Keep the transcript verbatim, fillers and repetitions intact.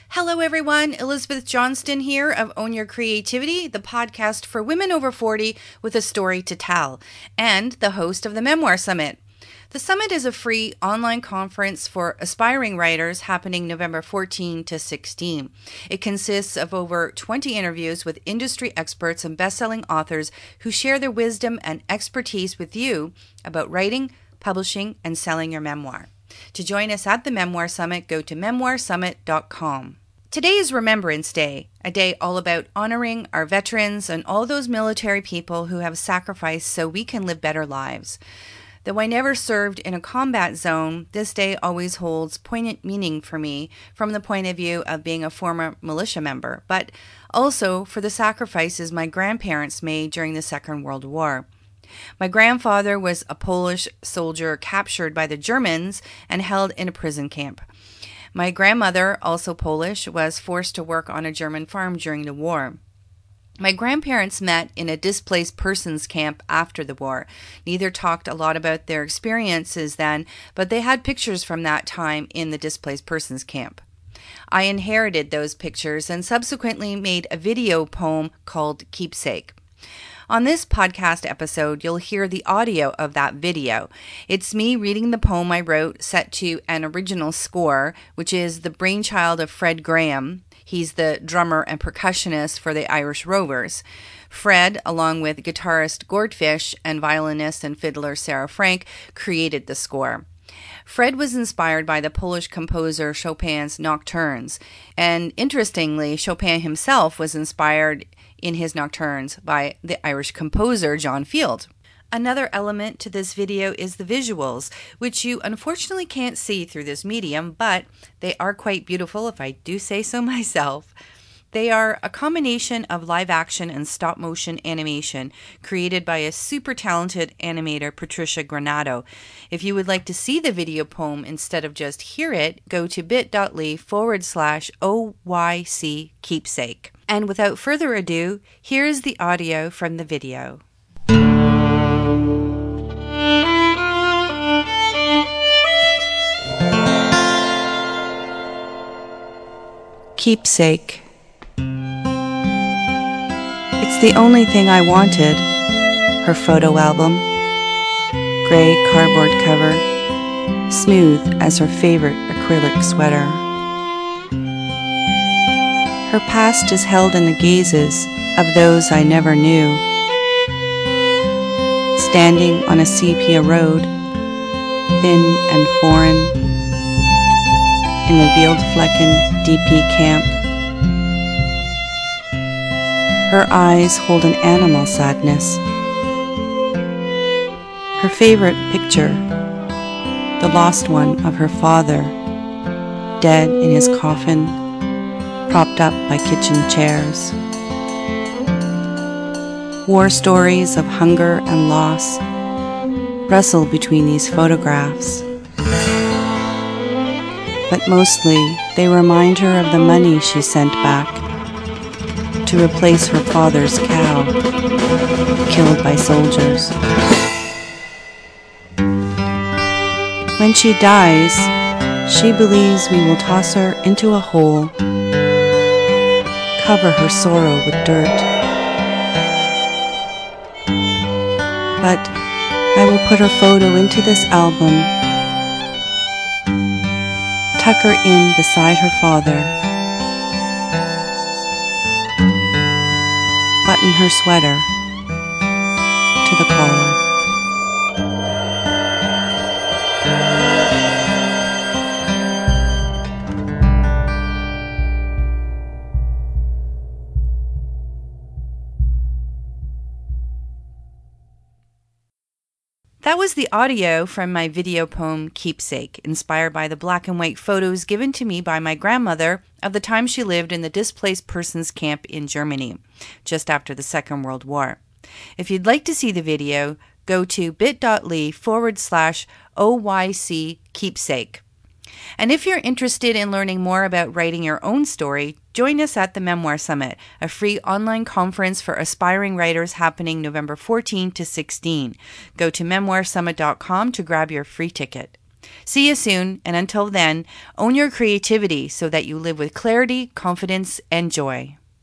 Hello, everyone. Elizabeth Johnston here of Own Your Creativity, the podcast for women over forty with a story to tell, and the host of the Memoir Summit. The Summit is a free online conference for aspiring writers happening November fourteenth to sixteenth. It consists of over twenty interviews with industry experts and best-selling authors who share their wisdom and expertise with you about writing, publishing, and selling your memoir. To join us at the Memoir Summit, go to memoir summit dot com. Today is Remembrance Day, a day all about honoring our veterans and all those military people who have sacrificed so we can live better lives. Though I never served in a combat zone, this day always holds poignant meaning for me from the point of view of being a former militia member, but also for the sacrifices my grandparents made during the Second World War. My grandfather was a Polish soldier captured by the Germans and held in a prison camp. My grandmother, also Polish, was forced to work on a German farm during the war. My grandparents met in a displaced persons camp after the war. Neither talked a lot about their experiences then, but they had pictures from that time in the displaced persons camp. I inherited those pictures and subsequently made a video poem called Keepsake. On this podcast episode, you'll hear the audio of that video. It's me reading the poem I wrote set to an original score, which is the brainchild of Fred Graham. He's the drummer and percussionist for the Irish Rovers. Fred, along with guitarist Gord Fish and violinist and fiddler Sarah Frank, created the score. Fred was inspired by the Polish composer Chopin's Nocturnes, and interestingly, Chopin himself was inspired in his nocturnes by the Irish composer John Field. Another element to this video is the visuals, which you unfortunately can't see through this medium, but they are quite beautiful if I do say so myself. They are a combination of live action and stop motion animation created by a super talented animator, Patricia Granado. If you would like to see the video poem instead of just hear it, go to bit.ly forward slash OYC Keepsake. And without further ado, here is the audio from the video. Keepsake. It's the only thing I wanted. Her photo album, gray cardboard cover, smooth as her favorite acrylic sweater. Her past is held in the gazes of those I never knew. Standing on a sepia road, thin and foreign, in the Veldflecken D P camp. Her eyes hold an animal sadness. Her favorite picture, the lost one of her father, dead in his coffin, propped up by kitchen chairs. War stories of hunger and loss wrestle between these photographs. But mostly, they remind her of the money she sent back to replace her father's cow, killed by soldiers. When she dies, she believes we will toss her into a hole, cover her sorrow with dirt. But I will put her photo into this album, tuck her in beside her father, button her sweater to the collar. That was the audio from my video poem Keepsake, inspired by the black and white photos given to me by my grandmother of the time she lived in the displaced persons camp in Germany, just after the Second World War. If you'd like to see the video, go to bit.ly forward slash OYC Keepsake. And if you're interested in learning more about writing your own story, join us at the Memoir Summit, a free online conference for aspiring writers happening November fourteenth to sixteenth. Go to memoir summit dot com to grab your free ticket. See you soon, and until then, own your creativity so that you live with clarity, confidence, and joy.